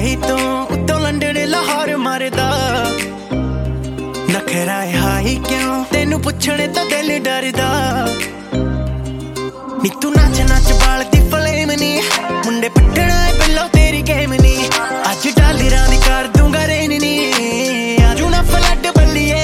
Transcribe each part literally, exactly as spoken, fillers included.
मुंबई तो उत्तों लंडन लाहौर मरदा नखरा हाई क्यों तेनू पुछणे तो दिल डरदा नी तू नच नच बाल दी फ्लेम नी मुंडे पट्टना है पिल्लो तेरी गेम नी अज डालरां दी कर दूंगा रेन नी आजू ना फ्लड बल्लिए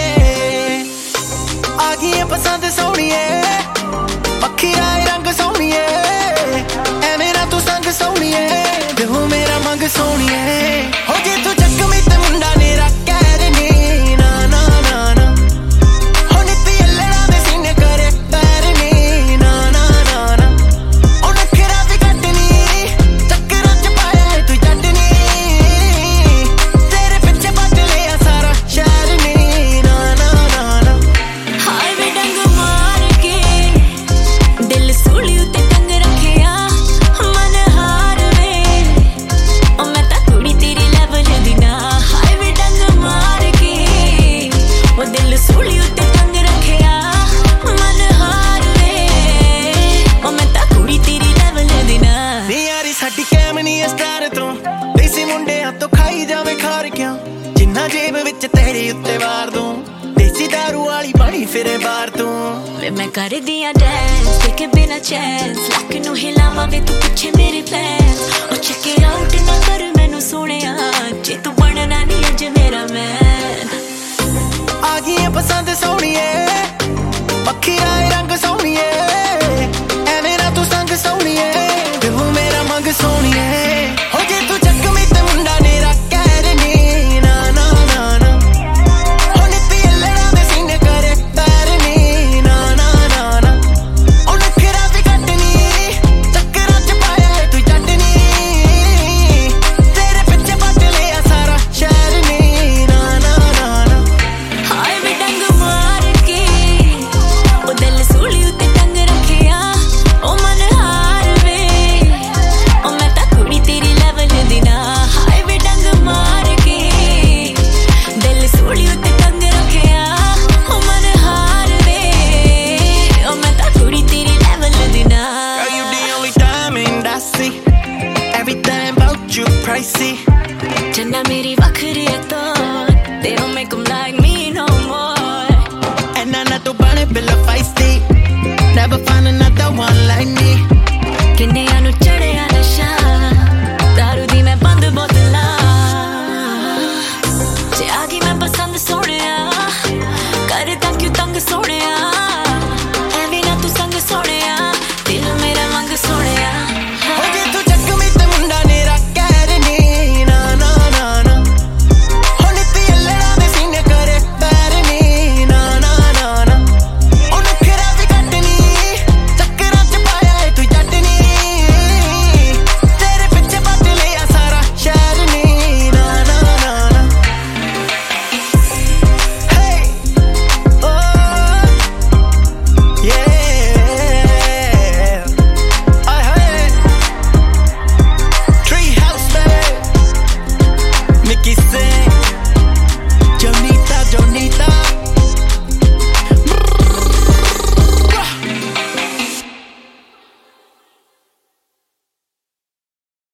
आ गई पसंद सोहणिए पक्खी आए रंग सोहणिए एवें ना तू संग सोहणिए दिल मेरा मंग सोहणिए हो जे तू जख्मी ते मुंडा नेरा कहर नी ना ना ना ना हो नित्ती अल्लड़ा दे सीने करे पैर नी ना ना ना ना ओ नखरा भी घट नी चक्करां च पाया तू जट नी तेरे पिछे भज लिया सारा शहर नी ना ना ना ना हाय वे डंग मार के दिल सूली उत्ते टंग रखिया मन हार वे ओ मैं तां कुड़ी तेरी लेवल दी ना हाय वे डंग मार के ओ दिल सूली उत्ते टंग रखिया मन हार वे ओ मैं तां कुड़ी तेरी लेवल दी ना नी यारी साडी कैम नी स्टार तो देसी मुंडियां तो खाई जावे खार क्यों जिन्ना जेब विच तेरे उत्ते वार दूं देसी दारू वाली बनी फिरे बार तू वे मैं कर दिया डांस देखे बिना चांस लक नू हिलावा वे तू पिछे मेरे फैंस ओ चेक इट आउट ना कर मैनू सोहणिया जे तू बनना नहीं अज मेरा मैन आ गई पसंद सोहणिए पक्खी आए रंग सोहणिए एवें ना तू संग सोहणिए दिल मेरा मंग सोहणिए